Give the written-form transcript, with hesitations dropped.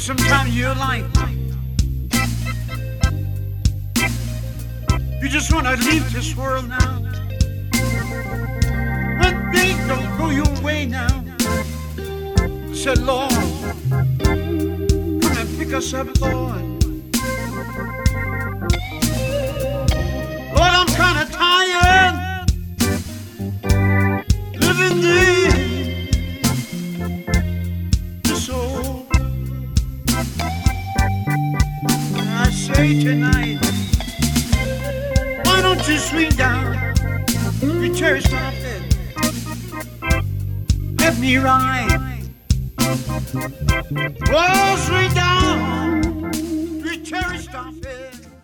Sometimes you're like, you just want to leave this world now. But things don't go your way now. Said, Lord, come and pick us up, Lord. Lord, I'm kind of tired living this old. I say tonight, why don't you swing down, you cherry stop it, let me ride. Oh, swing down, you cherry stop it.